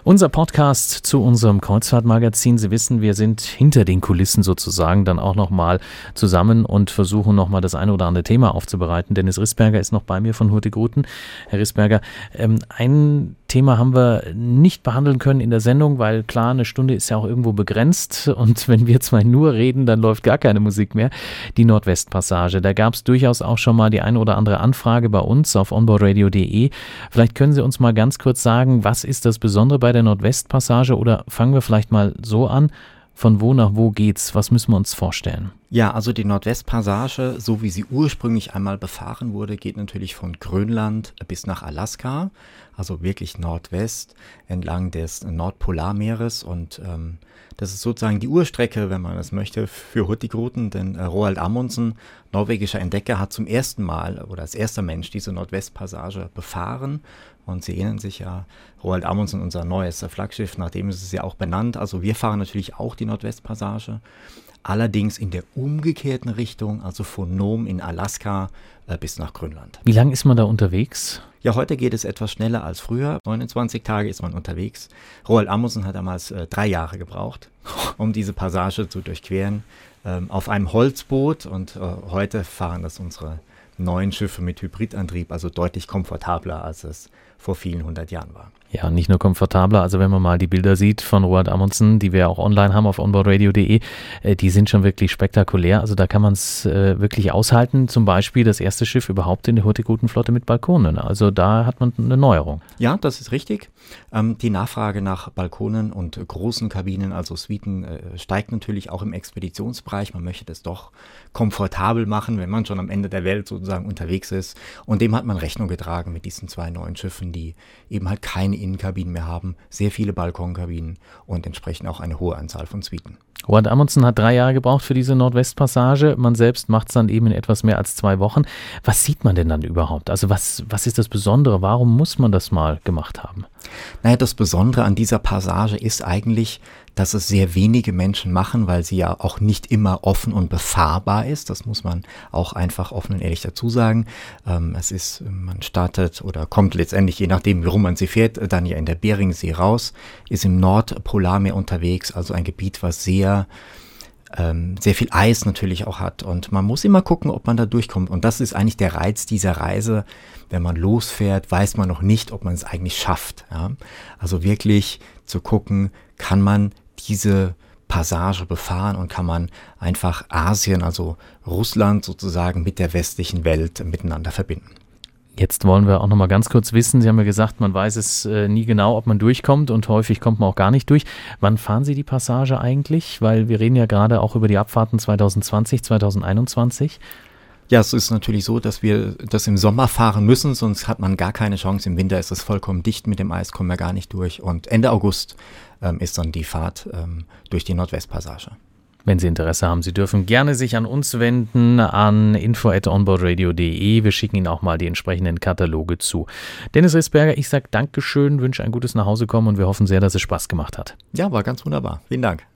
Unser Podcast zu unserem Kreuzfahrtmagazin. Sie wissen, wir sind hinter den Kulissen sozusagen dann auch nochmal zusammen und versuchen nochmal das eine oder andere Thema aufzubereiten. Dennis Rissberger ist noch bei mir von Hurtigruten. Herr Rissberger, ein Thema haben wir nicht behandeln können in der Sendung, weil klar, eine Stunde ist ja auch irgendwo begrenzt und wenn wir zwei nur reden, dann läuft gar keine Musik mehr. Die Nordwestpassage, da gab es durchaus auch schon mal die eine oder andere Anfrage bei uns auf onboardradio.de. Vielleicht können Sie uns mal ganz kurz sagen, was ist das Besondere bei der Nordwestpassage oder fangen wir vielleicht mal so an, von wo nach wo geht's? Was müssen wir uns vorstellen? Ja, also die Nordwestpassage, so wie sie ursprünglich einmal befahren wurde, geht natürlich von Grönland bis nach Alaska, also wirklich Nordwest, entlang des Nordpolarmeeres und das ist sozusagen die Urstrecke, wenn man das möchte, für Hurtigruten, denn Roald Amundsen, norwegischer Entdecker, hat zum ersten Mal oder als erster Mensch diese Nordwestpassage befahren. Und Sie erinnern sich ja, Roald Amundsen, unser neues Flaggschiff, nach dem ist es ja auch benannt. Also wir fahren natürlich auch die Nordwestpassage, allerdings in der umgekehrten Richtung, also von Nome in Alaska bis nach Grönland. Wie lange ist man da unterwegs? Ja, heute geht es etwas schneller als früher. 29 Tage ist man unterwegs. Roald Amundsen hat damals 3 Jahre gebraucht, um diese Passage zu durchqueren, auf einem Holzboot. Und heute fahren das unsere neuen Schiffe mit Hybridantrieb, also deutlich komfortabler, als es vor vielen 100 Jahren war. Ja, nicht nur komfortabler, also wenn man mal die Bilder sieht von Roald Amundsen, die wir auch online haben auf onboardradio.de, die sind schon wirklich spektakulär, also da kann man es wirklich aushalten, zum Beispiel das erste Schiff überhaupt in der Hurtigruten-Flotte mit Balkonen, also da hat man eine Neuerung. Ja, das ist richtig. Die Nachfrage nach Balkonen und großen Kabinen, also Suiten, steigt natürlich auch im Expeditionsbereich. Man möchte das doch komfortabel machen, wenn man schon am Ende der Welt sozusagen unterwegs ist. Und dem hat man Rechnung getragen mit diesen 2 neuen Schiffen, die eben halt keine Innenkabinen mehr haben, sehr viele Balkonkabinen und entsprechend auch eine hohe Anzahl von Suiten. Roald Amundsen hat 3 Jahre gebraucht für diese Nordwestpassage. Man selbst macht es dann eben in etwas mehr als 2 Wochen. Was sieht man denn dann überhaupt? Also was ist das Besondere? Warum muss man das mal gemacht haben? Naja, das Besondere an dieser Passage ist eigentlich, dass es sehr wenige Menschen machen, weil sie ja auch nicht immer offen und befahrbar ist. Das muss man auch einfach offen und ehrlich dazu sagen. Man startet oder kommt letztendlich, je nachdem, warum man sie fährt, dann ja in der Beringsee raus, ist im Nordpolarmeer unterwegs, also ein Gebiet, was sehr viel Eis natürlich auch hat und man muss immer gucken, ob man da durchkommt und das ist eigentlich der Reiz dieser Reise. Wenn man losfährt, weiß man noch nicht, ob man es eigentlich schafft. Ja? Also wirklich zu gucken, kann man diese Passage befahren und kann man einfach Asien, also Russland sozusagen mit der westlichen Welt miteinander verbinden. Jetzt wollen wir auch noch mal ganz kurz wissen, Sie haben ja gesagt, man weiß es nie genau, ob man durchkommt und häufig kommt man auch gar nicht durch. Wann fahren Sie die Passage eigentlich? Weil wir reden ja gerade auch über die Abfahrten 2020, 2021. Ja, es ist natürlich so, dass wir das im Sommer fahren müssen, sonst hat man gar keine Chance. Im Winter ist es vollkommen dicht mit dem Eis, kommen wir gar nicht durch. Und Ende August ist dann die Fahrt durch die Nordwestpassage. Wenn Sie Interesse haben, Sie dürfen gerne sich an uns wenden, an info@onboardradio.de. Wir schicken Ihnen auch mal die entsprechenden Kataloge zu. Dennis Rissberger, ich sage Dankeschön, wünsche ein gutes Nachhausekommen und wir hoffen sehr, dass es Spaß gemacht hat. Ja, war ganz wunderbar. Vielen Dank.